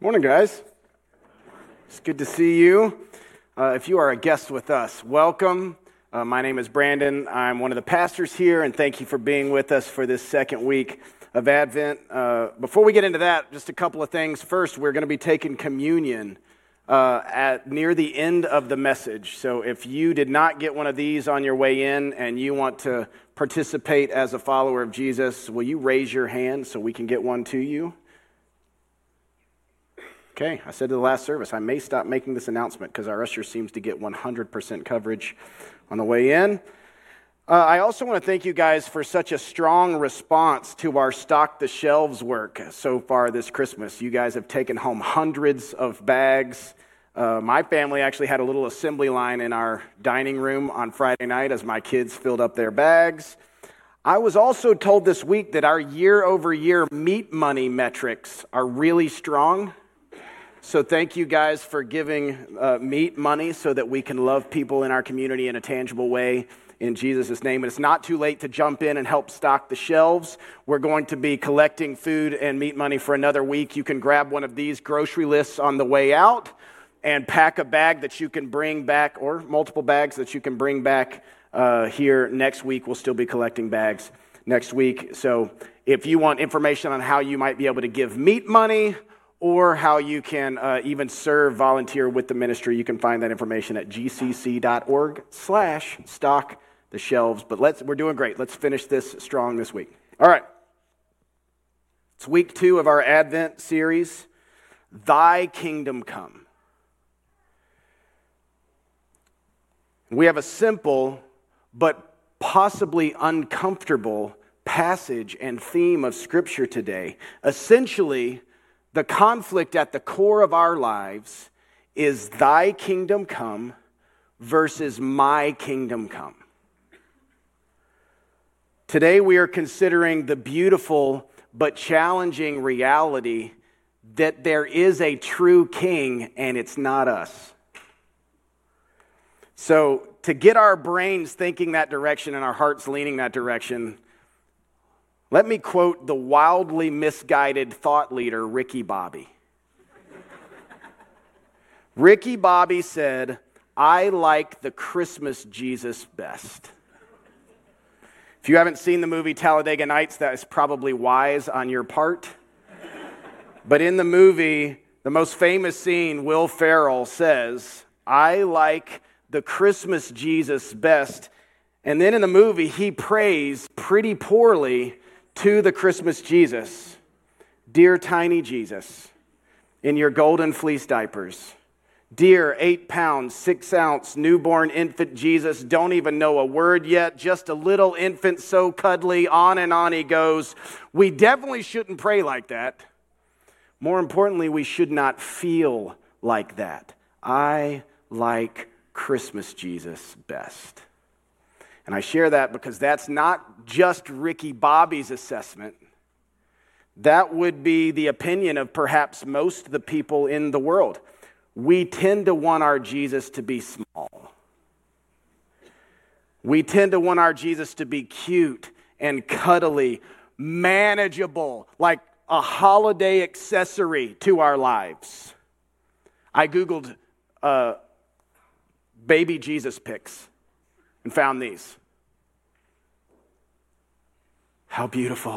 Morning, guys. It's good to see you. If you are a guest with us, welcome. My name is Brandon. I'm one of the pastors here, and thank you for being with us for this second week of Advent. Before we get into that, just a couple of things. First, we're going to be taking communion at near the end of the message. So if you did not get one of these on your way in and you want to participate as a follower of Jesus, will you raise your hand so we can get one to you? Okay, I said to the last service, I may stop making this announcement because our usher seems to get 100% coverage on the way in. I also want to thank you guys for such a strong response to our Stock the Shelves work so far this Christmas. You guys have taken home hundreds of bags. My family actually had a little assembly line in our dining room on Friday night as my kids filled up their bags. I was also told this week that our year-over-year meat money metrics are really strong. So thank you guys for giving meat money so that we can love people in our community in a tangible way in Jesus' name. And it's not too late to jump in and help stock the shelves. We're going to be collecting food and meat money for another week. You can grab one of these grocery lists on the way out and pack a bag that you can bring back, or multiple bags that you can bring back here next week. We'll still be collecting bags next week. So if you want information on how you might be able to give meat money, or how you can even volunteer with the ministry, you can find that information at gcc.org/stock-the-shelves. But we're doing great. Let's finish this strong this week. All right. It's week 2 of our Advent series, Thy Kingdom Come. We have a simple but possibly uncomfortable passage and theme of Scripture today. Essentially, the conflict at the core of our lives is thy kingdom come versus my kingdom come. Today we are considering the beautiful but challenging reality that there is a true king and it's not us. So to get our brains thinking that direction and our hearts leaning that direction, let me quote the wildly misguided thought leader, Ricky Bobby. Ricky Bobby said, I like the Christmas Jesus best. If you haven't seen the movie Talladega Nights, that is probably wise on your part. But in the movie, the most famous scene, Will Ferrell says, I like the Christmas Jesus best. And then in the movie, he prays pretty poorly to the Christmas Jesus. Dear tiny Jesus, in your golden fleece diapers. Dear 8-pound, 6-ounce newborn infant Jesus, don't even know a word yet, just a little infant so cuddly, on and on he goes. We definitely shouldn't pray like that. More importantly, we should not feel like that. I like Christmas Jesus best. And I share that because that's not just Ricky Bobby's assessment. That would be the opinion of perhaps most of the people in the world. We tend to want our Jesus to be small. We tend to want our Jesus to be cute and cuddly, manageable, like a holiday accessory to our lives. I Googled baby Jesus pics and found these. How beautiful.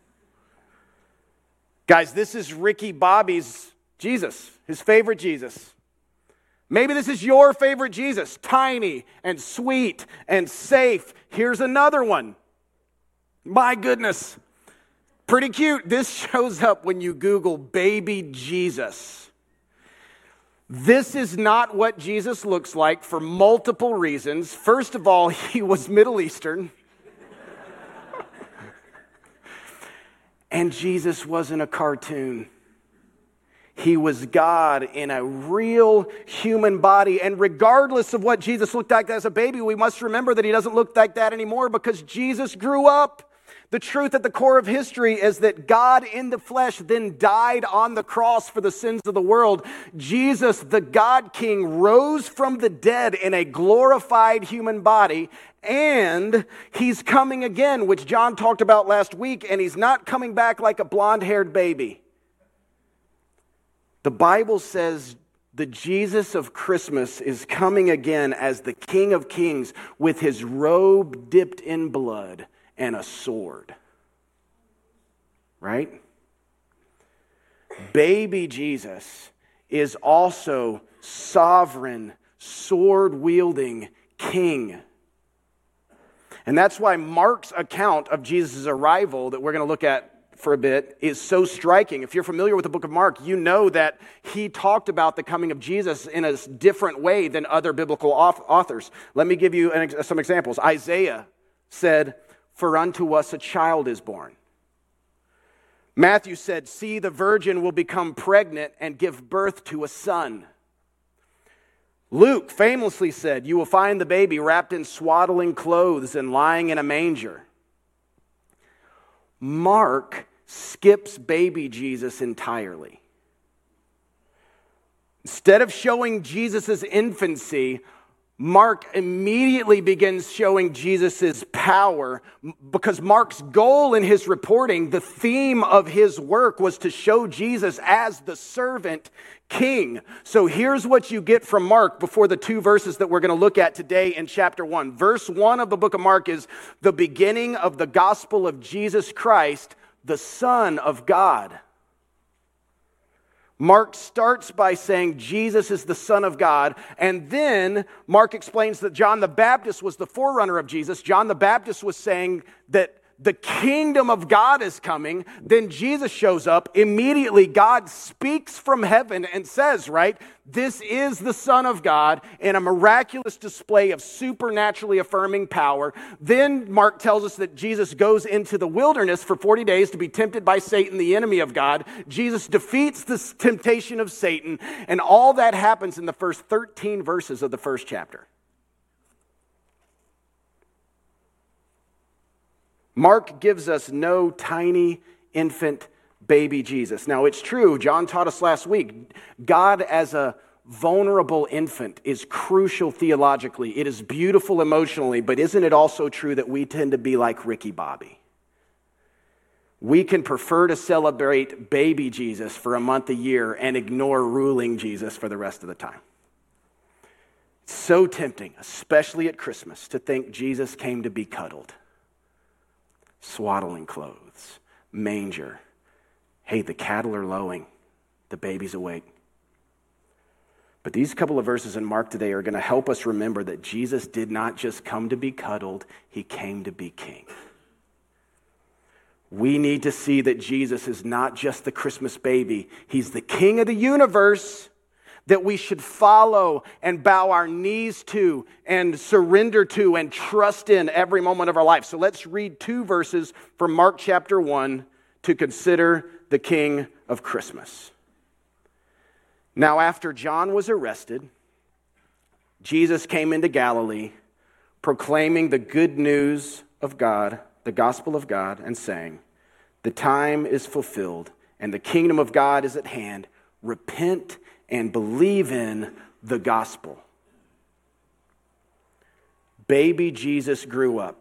Guys, this is Ricky Bobby's Jesus, his favorite Jesus. Maybe this is your favorite Jesus, tiny and sweet and safe. Here's another one. My goodness, pretty cute. This shows up when you Google baby Jesus. This is not what Jesus looks like for multiple reasons. First of all, he was Middle Eastern. And Jesus wasn't a cartoon. He was God in a real human body. And regardless of what Jesus looked like as a baby, we must remember that he doesn't look like that anymore because Jesus grew up. The truth at the core of history is that God in the flesh then died on the cross for the sins of the world. Jesus, the God King, rose from the dead in a glorified human body, and he's coming again, which John talked about last week, and he's not coming back like a blonde-haired baby. The Bible says the Jesus of Christmas is coming again as the King of Kings with his robe dipped in blood and a sword. Right? Baby Jesus is also sovereign, sword-wielding king. And that's why Mark's account of Jesus' arrival that we're going to look at for a bit is so striking. If you're familiar with the book of Mark, you know that he talked about the coming of Jesus in a different way than other biblical authors. Let me give you some examples. Isaiah said, "For unto us a child is born." Matthew said, "See, the virgin will become pregnant and give birth to a son." Luke famously said, "You will find the baby wrapped in swaddling clothes and lying in a manger." Mark skips baby Jesus entirely. Instead of showing Jesus' infancy, Mark immediately begins showing Jesus' power, because Mark's goal in his reporting, the theme of his work, was to show Jesus as the servant king. So here's what you get from Mark before the two verses that we're going to look at today in chapter 1. Verse 1 of the book of Mark is the beginning of the gospel of Jesus Christ, the Son of God. Mark starts by saying Jesus is the Son of God, and then Mark explains that John the Baptist was the forerunner of Jesus. John the Baptist was saying that the kingdom of God is coming. Then Jesus shows up. Immediately, God speaks from heaven and says, right, this is the Son of God in a miraculous display of supernaturally affirming power. Then Mark tells us that Jesus goes into the wilderness for 40 days to be tempted by Satan, the enemy of God. Jesus defeats the temptation of Satan, and all that happens in the first 13 verses of the first chapter. Mark gives us no tiny infant baby Jesus. Now, it's true, John taught us last week, God as a vulnerable infant is crucial theologically. It is beautiful emotionally, but isn't it also true that we tend to be like Ricky Bobby? We can prefer to celebrate baby Jesus for a month a year and ignore ruling Jesus for the rest of the time. It's so tempting, especially at Christmas, to think Jesus came to be cuddled. Swaddling clothes, manger. Hey, the cattle are lowing, the baby's awake. But these couple of verses in Mark today are going to help us remember that Jesus did not just come to be cuddled, he came to be king. We need to see that Jesus is not just the Christmas baby, he's the king of the universe that we should follow and bow our knees to and surrender to and trust in every moment of our life. So let's read two verses from Mark chapter 1 to consider the King of Christmas. Now, after John was arrested, Jesus came into Galilee, proclaiming the good news of God, the gospel of God, and saying, "The time is fulfilled, and the kingdom of God is at hand. Repent and believe in the gospel." Baby Jesus grew up.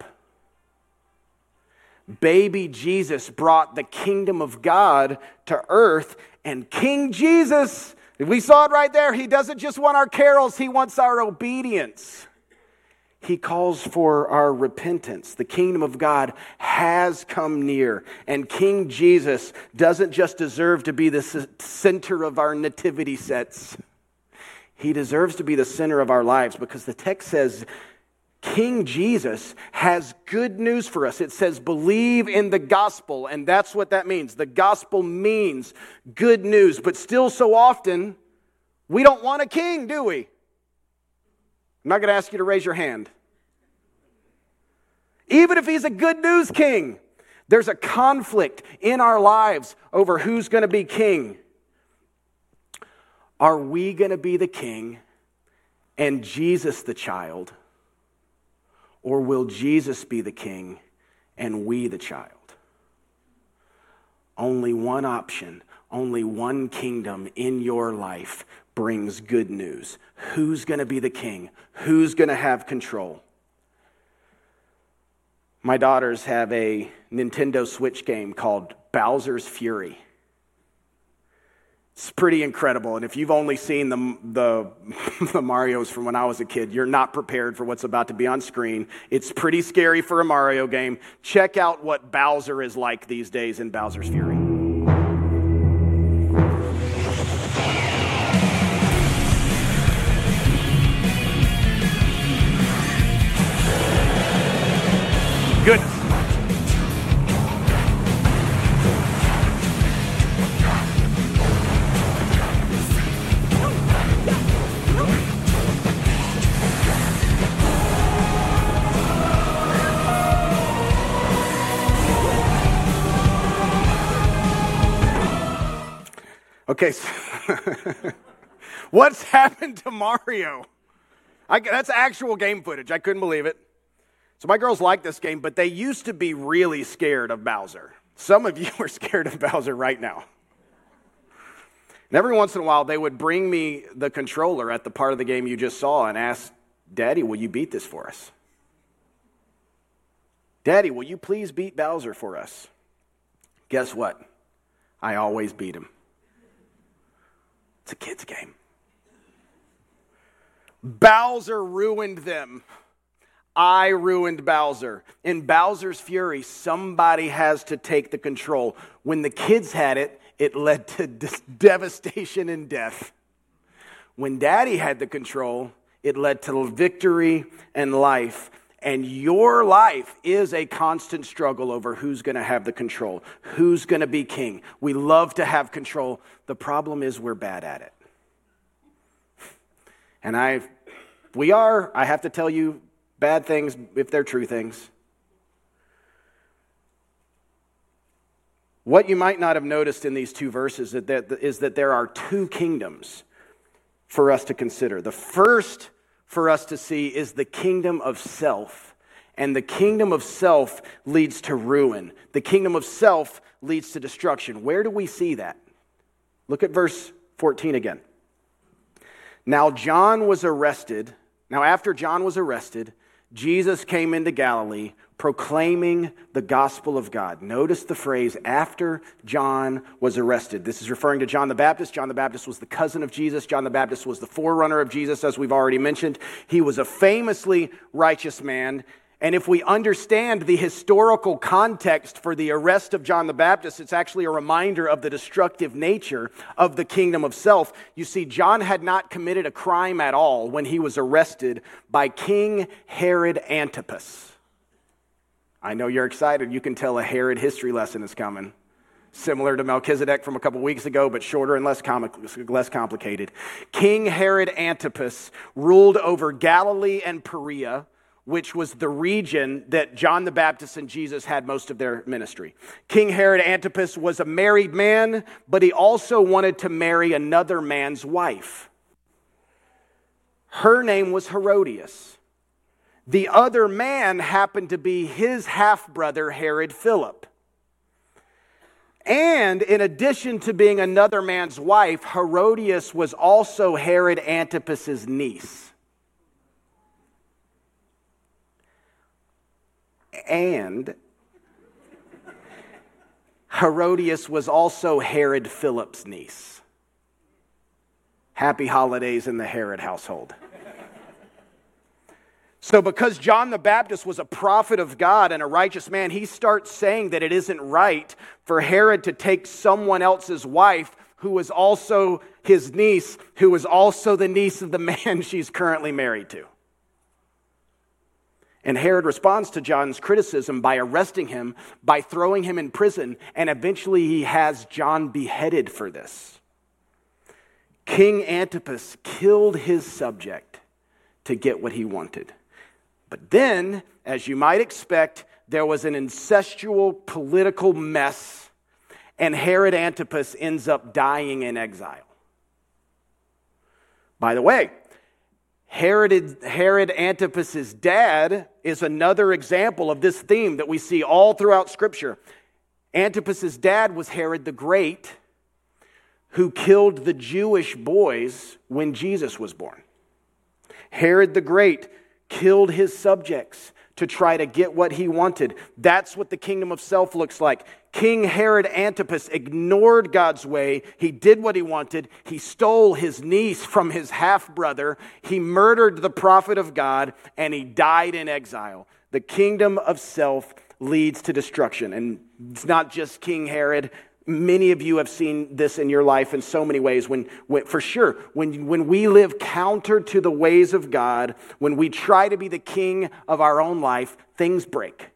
Baby Jesus brought the kingdom of God to earth, and King Jesus, we saw it right there, he doesn't just want our carols, he wants our obedience. He calls for our repentance. The kingdom of God has come near, and King Jesus doesn't just deserve to be the center of our nativity sets. He deserves to be the center of our lives, because the text says King Jesus has good news for us. It says believe in the gospel, and that's what that means. The gospel means good news, but still so often we don't want a king, do we? I'm not going to ask you to raise your hand. Even if he's a good news king, there's a conflict in our lives over who's going to be king. Are we going to be the king and Jesus the child? Or will Jesus be the king and we the child? Only one option, only one kingdom in your life brings good news. Who's going to be the king? Who's going to have control? My daughters have a Nintendo Switch game called Bowser's Fury. It's pretty incredible. And if you've only seen the Marios from when I was a kid, you're not prepared for what's about to be on screen. It's pretty scary for a Mario game. Check out what Bowser is like these days in Bowser's Fury. Goodness. Okay, so what's happened to Mario? That's actual game footage. I couldn't believe it. So my girls like this game, but they used to be really scared of Bowser. Some of you are scared of Bowser right now. And every once in a while, they would bring me the controller at the part of the game you just saw and ask, Daddy, will you beat this for us? Daddy, will you please beat Bowser for us? Guess what? I always beat him. It's a kid's game. Bowser ruined them. I ruined Bowser. In Bowser's Fury, somebody has to take the control. When the kids had it, it led to devastation and death. When Daddy had the control, it led to victory and life. And your life is a constant struggle over who's going to have the control, who's going to be king. We love to have control. The problem is we're bad at it. And I have to tell you bad things if they're true things. What you might not have noticed in these two verses is that there are two kingdoms for us to consider. The first for us to see is the kingdom of self. And the kingdom of self leads to ruin. The kingdom of self leads to destruction. Where do we see that? Look at verse 14 again. Now after John was arrested, Jesus came into Galilee proclaiming the gospel of God. Notice the phrase, after John was arrested. This is referring to John the Baptist. John the Baptist was the cousin of Jesus. John the Baptist was the forerunner of Jesus, as we've already mentioned. He was a famously righteous man. And if we understand the historical context for the arrest of John the Baptist, it's actually a reminder of the destructive nature of the kingdom of self. You see, John had not committed a crime at all when he was arrested by King Herod Antipas. I know you're excited. You can tell a Herod history lesson is coming. Similar to Melchizedek from a couple weeks ago, but shorter and less complicated. King Herod Antipas ruled over Galilee and Perea, which was the region that John the Baptist and Jesus had most of their ministry. King Herod Antipas was a married man, but he also wanted to marry another man's wife. Her name was Herodias. The other man happened to be his half-brother, Herod Philip. And in addition to being another man's wife, Herodias was also Herod Antipas's niece. And Herodias was also Herod Philip's niece. Happy holidays in the Herod household. So because John the Baptist was a prophet of God and a righteous man, he starts saying that it isn't right for Herod to take someone else's wife who was also his niece, who was also the niece of the man she's currently married to. And Herod responds to John's criticism by arresting him, by throwing him in prison, and eventually he has John beheaded for this. King Antipas killed his subject to get what he wanted. But then, as you might expect, there was an incestual political mess, and Herod Antipas ends up dying in exile. By the way, Herod Antipas's dad is another example of this theme that we see all throughout Scripture. Antipas's dad was Herod the Great, who killed the Jewish boys when Jesus was born. Herod the Great killed his subjects to try to get what he wanted. That's what the kingdom of self looks like. King Herod Antipas ignored God's way. He did what he wanted. He stole his niece from his half-brother. He murdered the prophet of God, and he died in exile. The kingdom of self leads to destruction. And it's not just King Herod. Many of you have seen this in your life in so many ways. When we live counter to the ways of God, when we try to be the king of our own life, things break.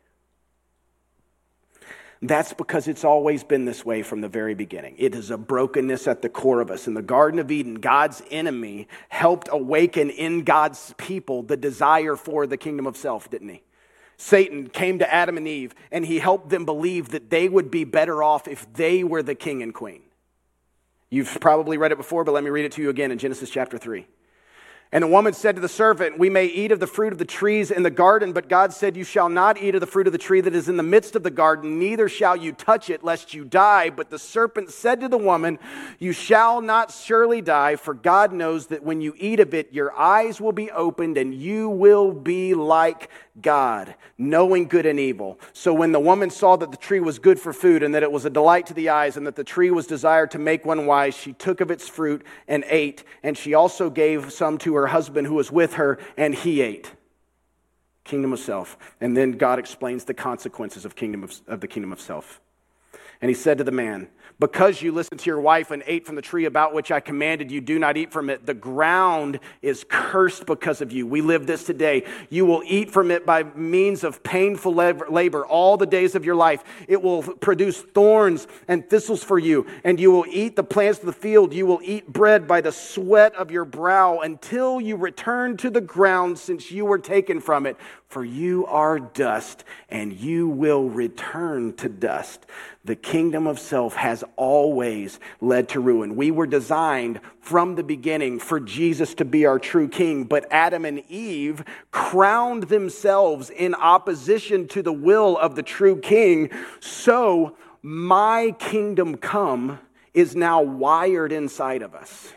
That's because it's always been this way from the very beginning. It is a brokenness at the core of us. In the Garden of Eden, God's enemy helped awaken in God's people the desire for the kingdom of self, didn't he? Satan came to Adam and Eve, and he helped them believe that they would be better off if they were the king and queen. You've probably read it before, but let me read it to you again in Genesis chapter 3. And the woman said to the serpent, we may eat of the fruit of the trees in the garden, but God said, you shall not eat of the fruit of the tree that is in the midst of the garden, neither shall you touch it, lest you die. But the serpent said to the woman, you shall not surely die, for God knows that when you eat of it, your eyes will be opened, and you will be like God, knowing good and evil. So when the woman saw that the tree was good for food, and that it was a delight to the eyes, and that the tree was desired to make one wise, she took of its fruit and ate, and she also gave some to her husband who was with her, and he ate. Kingdom of self. And then God explains the consequences of the kingdom of self. And he said to the man, because you listened to your wife and ate from the tree about which I commanded you, do not eat from it. The ground is cursed because of you. We live this today. You will eat from it by means of painful labor all the days of your life. It will produce thorns and thistles for you, and you will eat the plants of the field. You will eat bread by the sweat of your brow until you return to the ground, since you were taken from it. For you are dust, and you will return to dust. The kingdom of self has always led to ruin. We were designed from the beginning for Jesus to be our true king, but Adam and Eve crowned themselves in opposition to the will of the true king. So my kingdom come is now wired inside of us.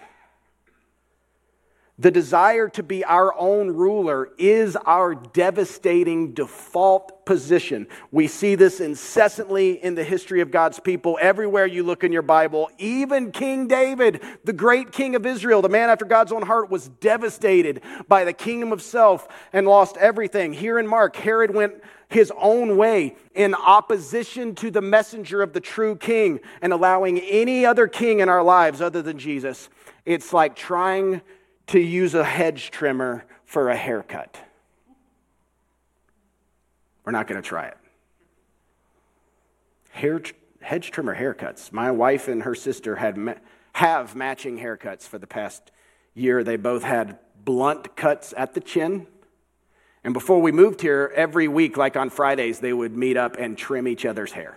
The desire to be our own ruler is our devastating default position. We see this incessantly in the history of God's people. Everywhere you look in your Bible, even King David, the great king of Israel, the man after God's own heart, was devastated by the kingdom of self and lost everything. Here in Mark, Herod went his own way in opposition to the messenger of the true king and allowing any other king in our lives other than Jesus. It's like trying to use a hedge trimmer for a haircut. We're not going to try it. Hedge trimmer haircuts. My wife and her sister have matching haircuts for the past year. They both had blunt cuts at the chin. And before we moved here, every week, like on Fridays, they would meet up and trim each other's hair.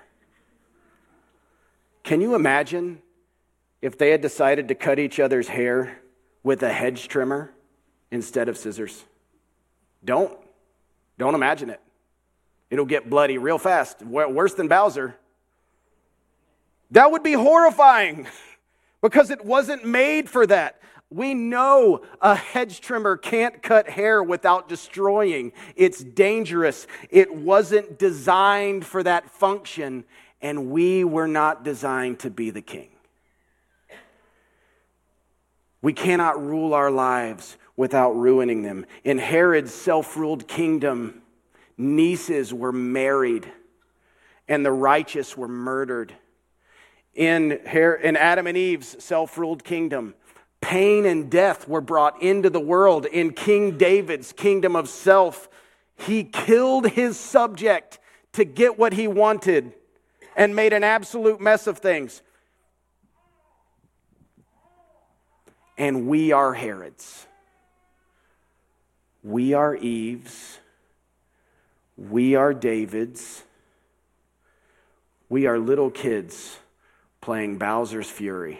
Can you imagine if they had decided to cut each other's hair with a hedge trimmer instead of scissors? Don't imagine it. It'll get bloody real fast, worse than Bowser. That would be horrifying because it wasn't made for that. We know a hedge trimmer can't cut hair without destroying. It's dangerous. It wasn't designed for that function, and we were not designed to be the king. We cannot rule our lives without ruining them. In Herod's self-ruled kingdom, nieces were married and the righteous were murdered. In Adam and Eve's self-ruled kingdom, pain and death were brought into the world. In King David's kingdom of self, he killed his subject to get what he wanted and made an absolute mess of things. And we are Herods. We are Eves. We are Davids. We are little kids playing Bowser's Fury.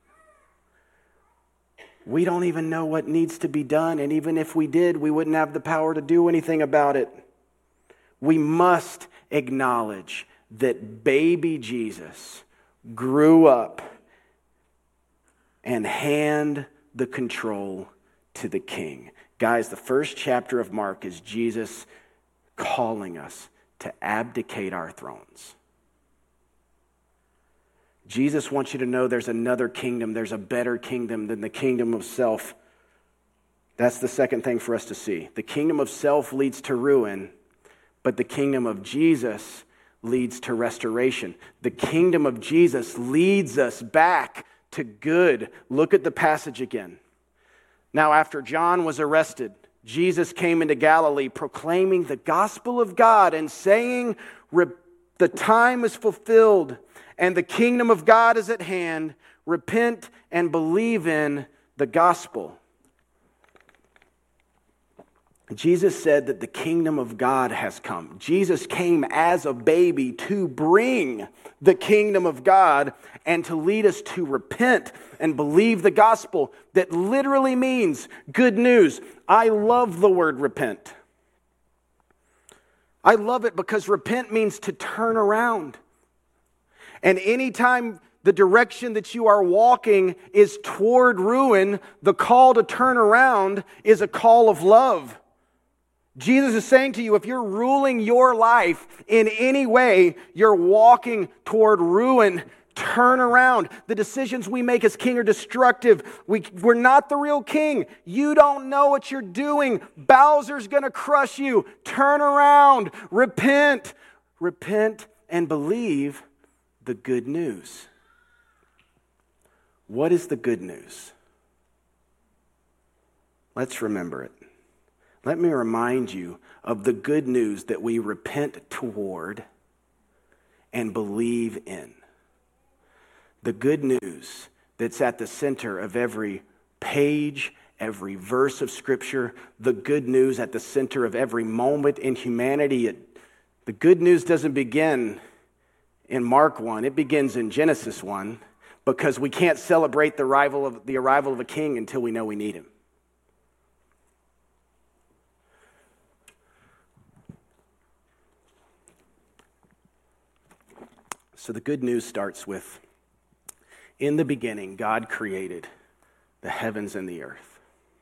We don't even know what needs to be done, and even if we did, we wouldn't have the power to do anything about it. We must acknowledge that baby Jesus grew up and hand the control to the king. Guys, the first chapter of Mark is Jesus calling us to abdicate our thrones. Jesus wants you to know there's another kingdom. There's a better kingdom than the kingdom of self. That's the second thing for us to see. The kingdom of self leads to ruin, but the kingdom of Jesus leads to restoration. The kingdom of Jesus leads us back to good. Look at the passage again. Now, after John was arrested, Jesus came into Galilee proclaiming the gospel of God and saying, the time is fulfilled and the kingdom of God is at hand. Repent and believe in the gospel. Jesus said that the kingdom of God has come. Jesus came as a baby to bring the kingdom of God and to lead us to repent and believe the gospel that literally means good news. I love the word repent. I love it because repent means to turn around. And anytime the direction that you are walking is toward ruin, the call to turn around is a call of love. Jesus is saying to you, if you're ruling your life in any way, you're walking toward ruin, turn around. The decisions we make as king are destructive. We're not the real king. You don't know what you're doing. Bowser's going to crush you. Turn around. Repent. Repent and believe the good news. What is the good news? Let's remember it. Let me remind you of the good news that we repent toward and believe in. The good news that's at the center of every page, every verse of Scripture, the good news at the center of every moment in humanity. The good news doesn't begin in Mark 1, it begins in Genesis 1, because we can't celebrate the arrival of a king until we know we need him. So the good news starts with, in the beginning, God created the heavens and the earth.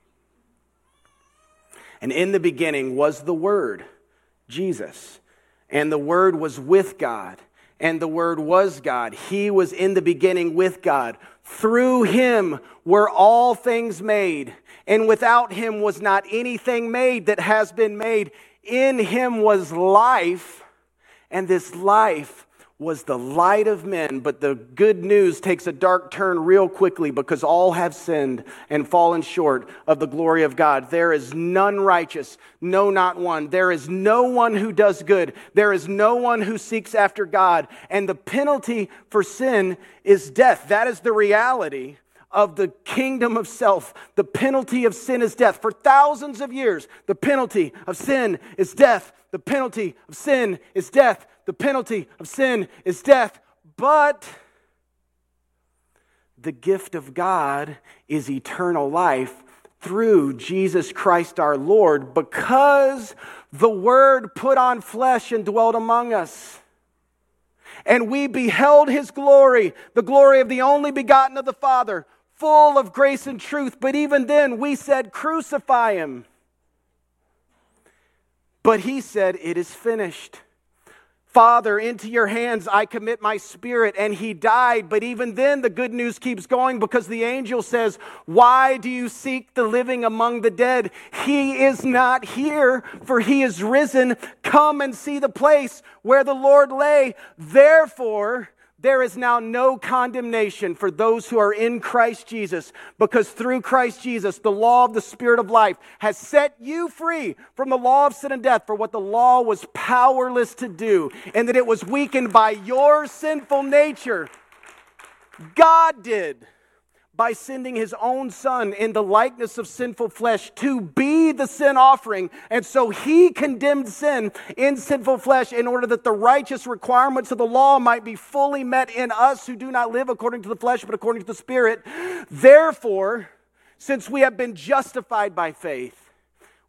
And in the beginning was the Word, Jesus. And the Word was with God. And the Word was God. He was in the beginning with God. Through Him were all things made. And without Him was not anything made that has been made. In Him was life. And this life was the light of men. But the good news takes a dark turn real quickly because all have sinned and fallen short of the glory of God. There is none righteous, no, not one. There is no one who does good. There is no one who seeks after God. And the penalty for sin is death. That is the reality of the kingdom of self. The penalty of sin is death. For thousands of years, the penalty of sin is death. The penalty of sin is death. The penalty of sin is death. But the gift of God is eternal life through Jesus Christ our Lord, because the Word put on flesh and dwelt among us. And we beheld His glory, the glory of the only begotten of the Father, full of grace and truth. But even then we said, crucify Him. But He said, it is finished. Father, into your hands I commit my spirit. And He died. But even then the good news keeps going, because the angel says, why do you seek the living among the dead? He is not here, for He is risen. Come and see the place where the Lord lay. Therefore, there is now no condemnation for those who are in Christ Jesus, because through Christ Jesus, the law of the Spirit of life has set you free from the law of sin and death, for what the law was powerless to do, and that it was weakened by your sinful nature. God did, by sending His own Son in the likeness of sinful flesh to be the sin offering. And so He condemned sin in sinful flesh in order that the righteous requirements of the law might be fully met in us who do not live according to the flesh but according to the Spirit. Therefore, since we have been justified by faith,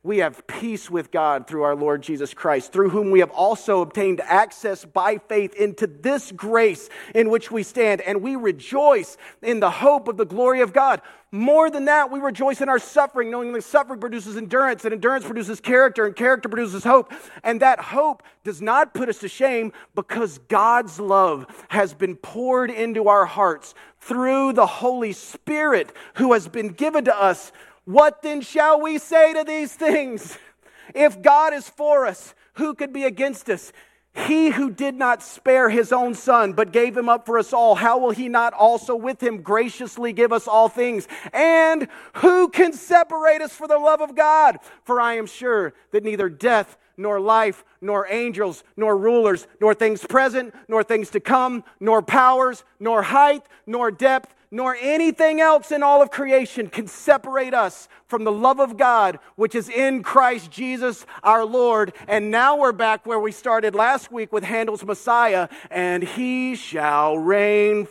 we have peace with God through our Lord Jesus Christ, through whom we have also obtained access by faith into this grace in which we stand, and we rejoice in the hope of the glory of God. More than that, we rejoice in our suffering, knowing that suffering produces endurance, and endurance produces character, and character produces hope. And that hope does not put us to shame, because God's love has been poured into our hearts through the Holy Spirit who has been given to us. What then shall we say to these things? If God is for us, who could be against us? He who did not spare his own son, but gave him up for us all, how will he not also with him graciously give us all things? And who can separate us from the love of God? For I am sure that neither death, nor life, nor angels, nor rulers, nor things present, nor things to come, nor powers, nor height, nor depth, nor anything else in all of creation can separate us from the love of God, which is in Christ Jesus our Lord. And now we're back where we started last week with Handel's Messiah, and he shall reign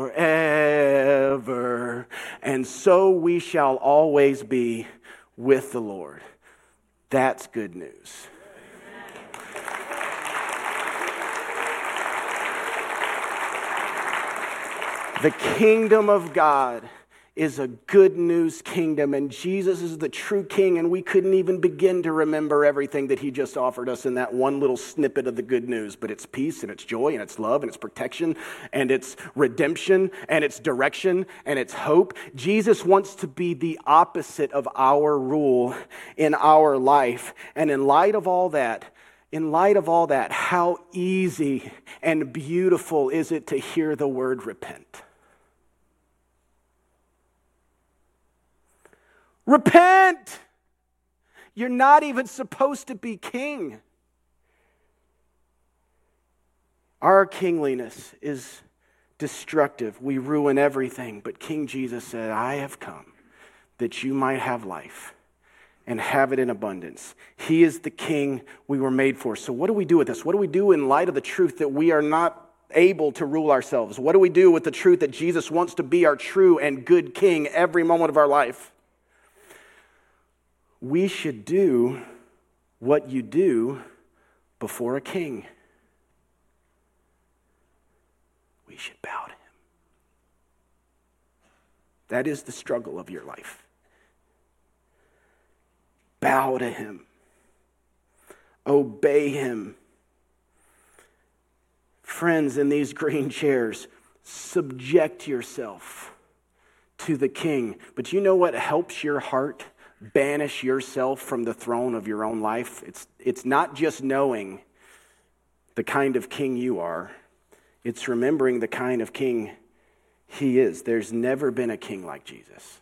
forever. And so we shall always be with the Lord. That's good news. The kingdom of God is a good news kingdom, and Jesus is the true king, and we couldn't even begin to remember everything that he just offered us in that one little snippet of the good news. But it's peace, and it's joy, and it's love, and it's protection, and it's redemption, and it's direction, and it's hope. Jesus wants to be the opposite of our rule in our life. And in light of all that, how easy and beautiful is it to hear the word repent? Repent! You're not even supposed to be king. Our kingliness is destructive. We ruin everything. But King Jesus said, I have come that you might have life and have it in abundance. He is the king we were made for. So what do we do with this? What do we do in light of the truth that we are not able to rule ourselves? What do we do with the truth that Jesus wants to be our true and good king every moment of our life? We should do what you do before a king. We should bow to him. That is the struggle of your life. Bow to him. Obey him. Friends in these green chairs, subject yourself to the king. But you know what helps your heart banish yourself from the throne of your own life? It's not just knowing the kind of king you are. It's remembering the kind of king he is. There's never been a king like Jesus.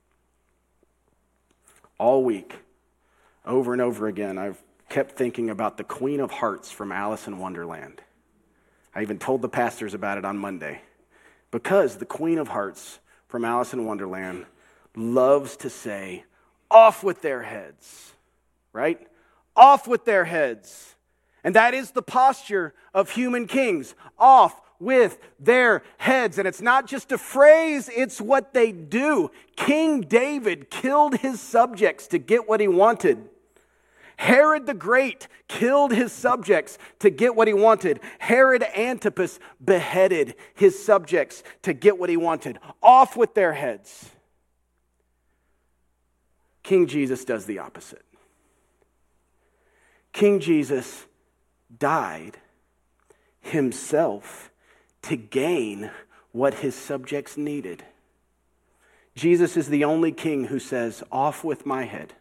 All week, over and over again, I've kept thinking about the Queen of Hearts from Alice in Wonderland. I even told the pastors about it on Monday. Because the Queen of Hearts from Alice in Wonderland loves to say, off with their heads, right? Off with their heads. And that is the posture of human kings. Off with their heads. And it's not just a phrase, it's what they do. King David killed his subjects to get what he wanted. Herod the Great killed his subjects to get what he wanted. Herod Antipas beheaded his subjects to get what he wanted. Off with their heads. King Jesus does the opposite. King Jesus died himself to gain what his subjects needed. Jesus is the only king who says, off with my head.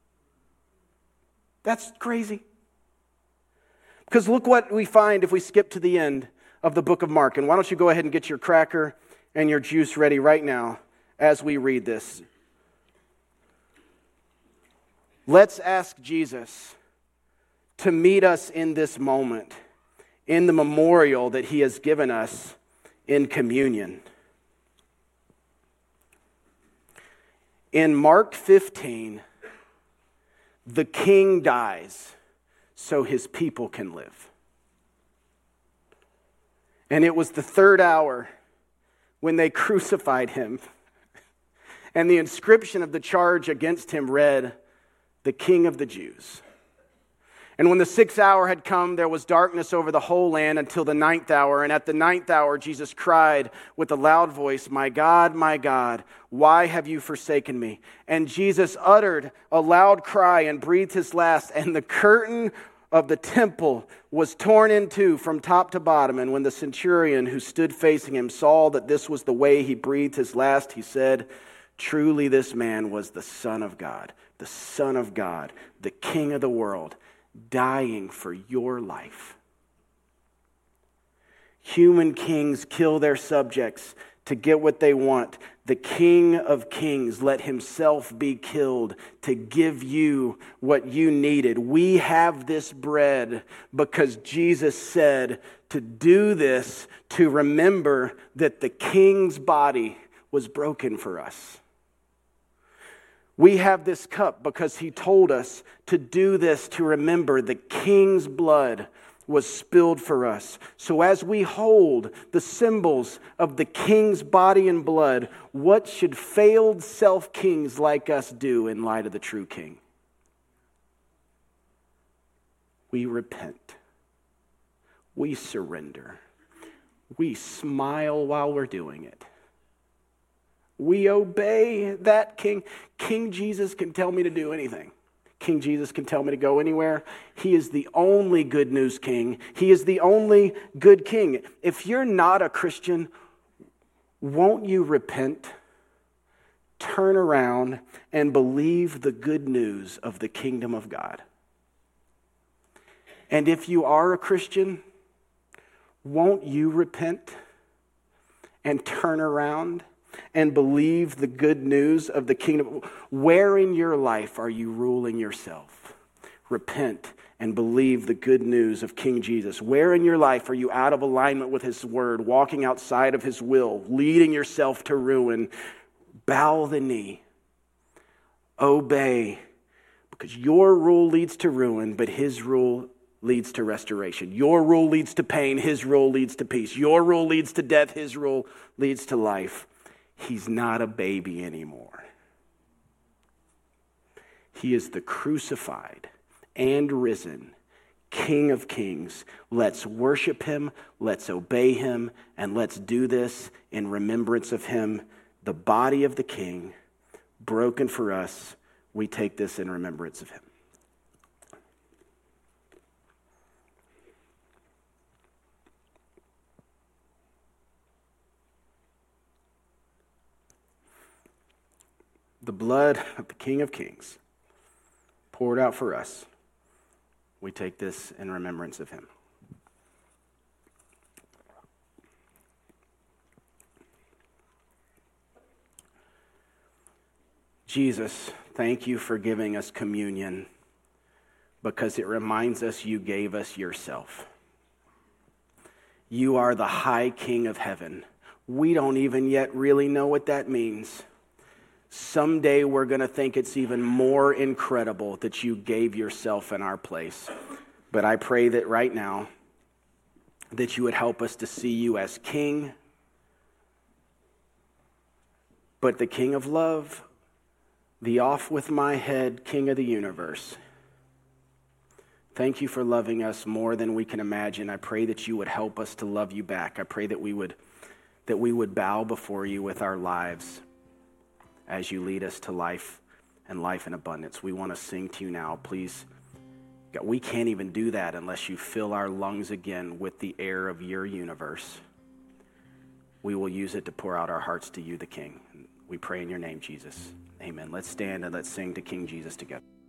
That's crazy. Because look what we find if we skip to the end of the book of Mark. And why don't you go ahead and get your cracker and your juice ready right now as we read this. Let's ask Jesus to meet us in this moment, in the memorial that he has given us in communion. In Mark 15, the king dies so his people can live. And it was the third hour when they crucified him. And the inscription of the charge against him read, the King of the Jews. And when the 6th hour had come, there was darkness over the whole land until the 9th hour. And at the 9th hour, Jesus cried with a loud voice, my God, why have you forsaken me? And Jesus uttered a loud cry and breathed his last. And the curtain of the temple was torn in two from top to bottom. And when the centurion who stood facing him saw that this was the way he breathed his last, he said, truly this man was the Son of God, the King of the world, dying for your life. Human kings kill their subjects to get what they want. The King of Kings let himself be killed to give you what you needed. We have this bread because Jesus said to do this to remember that the King's body was broken for us. We have this cup because he told us to do this to remember the King's blood was spilled for us. So as we hold the symbols of the King's body and blood, what should failed self-kings like us do in light of the true King? We repent. We surrender. We smile while we're doing it. We obey that King. King Jesus can tell me to do anything. King Jesus can tell me to go anywhere. He is the only good news king. He is the only good king. If you're not a Christian, won't you repent, turn around, and believe the good news of the kingdom of God? And if you are a Christian, won't you repent and turn around and believe the good news of the kingdom? Where in your life are you ruling yourself? Repent and believe the good news of King Jesus. Where in your life are you out of alignment with his word, walking outside of his will, leading yourself to ruin? Bow the knee. Obey. Because your rule leads to ruin, but his rule leads to restoration. Your rule leads to pain. His rule leads to peace. Your rule leads to death. His rule leads to life. He's not a baby anymore. He is the crucified and risen King of Kings. Let's worship him, let's obey him, and let's do this in remembrance of him, the body of the King, broken for us. We take this in remembrance of him. The blood of the King of Kings poured out for us. We take this in remembrance of him. Jesus, thank you for giving us communion because it reminds us you gave us yourself. You are the high King of heaven. We don't even yet really know what that means. Someday we're going to think it's even more incredible that you gave yourself in our place. But I pray that right now, that you would help us to see you as King, but the King of love, the off with my head King of the universe. Thank you for loving us more than we can imagine. I pray that you would help us to love you back. I pray that we would bow before you with our lives as you lead us to life and life in abundance. We want to sing to you now. Please, God, we can't even do that unless you fill our lungs again with the air of your universe. We will use it to pour out our hearts to you, the King. We pray in your name, Jesus. Amen. Let's stand and let's sing to King Jesus together.